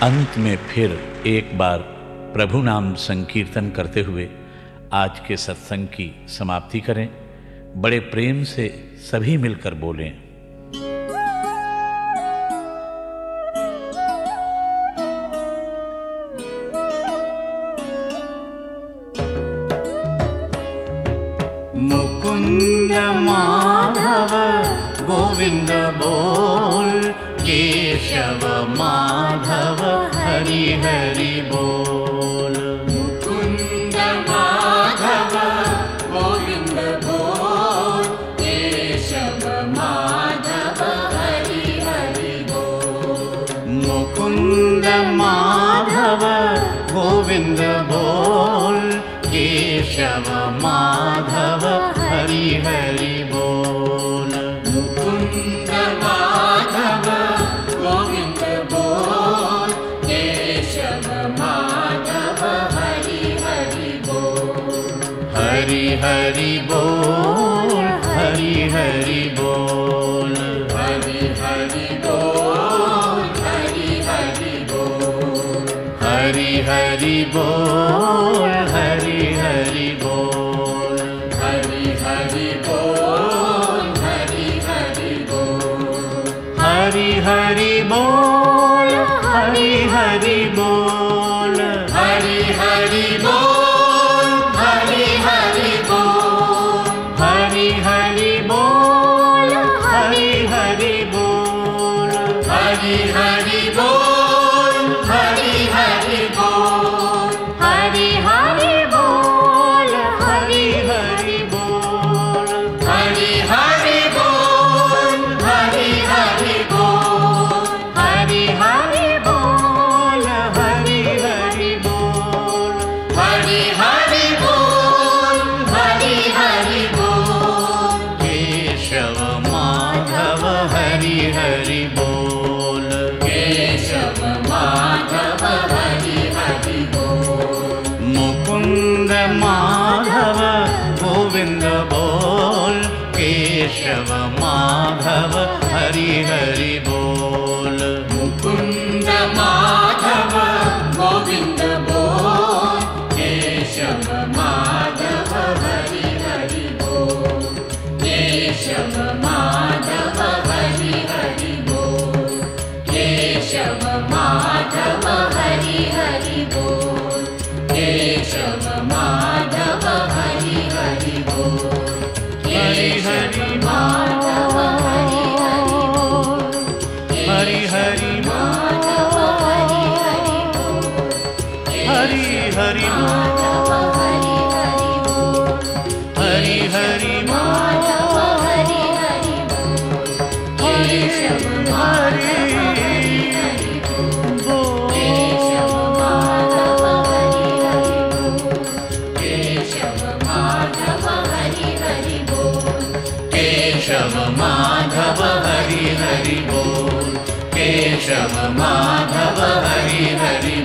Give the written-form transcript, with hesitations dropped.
अंत में फिर एक बार प्रभु नाम संकीर्तन करते हुए आज के सत्संग की समाप्ति करें। बड़े प्रेम से सभी मिलकर बोलें। मुकुंद माधव गोविंद बोल, केशव माधव हरि हरि बोल। मुकुंद माधव गोविंद बोल, केशव माधव हरि हरि बोल। मुकुंद माधव गोविंद बोल, केशव माधव हरि हरि बोल। मुकुंद माधव गोविंद बोल, केशव माधव हरि हरि बोल। हरि हरि बोल, हरि हरि बोल। हरि हरि बोल, हरि हरि बोल। हरि हरि बोल, हरि हरि बोल। हरि हरि बोल, हरि हरि बोल। हरि हरि बोल, हरि हरि बोल। हरि हरि बोल, हरि हरि बोल। हरि हरि बोल, हरि हरि बोल। हरि हरि बोल, हरि हरि बोल। हरि हरि बोल, हरि हरि बोल। हरि हरि बोल, हरि हरि बोल। हरि हरि बोल, हरि हरि बोल। हरि हरि बोल, हरि हरि बोल। केशव माधव हरि हरि बोल। केशव माधव हरि हरि बोल। मुकुंद माधव गोविंद बोल, केशव माधव हरि हरि बोल। मुकुंद माधव गोविंद बोल, केशव माधव हरि हरि बोल। केशव माधव हरि हरि बोल। केशव माधव हरि हरि बोल। केशव माधव हरि हरि बोल। केशव माधव हरि हरि बोल। हरि हरि माधव हरि हरि बोल। हरि हरि माधव हरि हरि बोल। हरि हरि माधव हरि हरि बोल। केशव माधव हरि हरि बोल। केशव माधव हरि हरि बोल। केशव माधव हरि हरि बोल। केशव माधव हरि हरि बोल। केशव माधव हरि हरि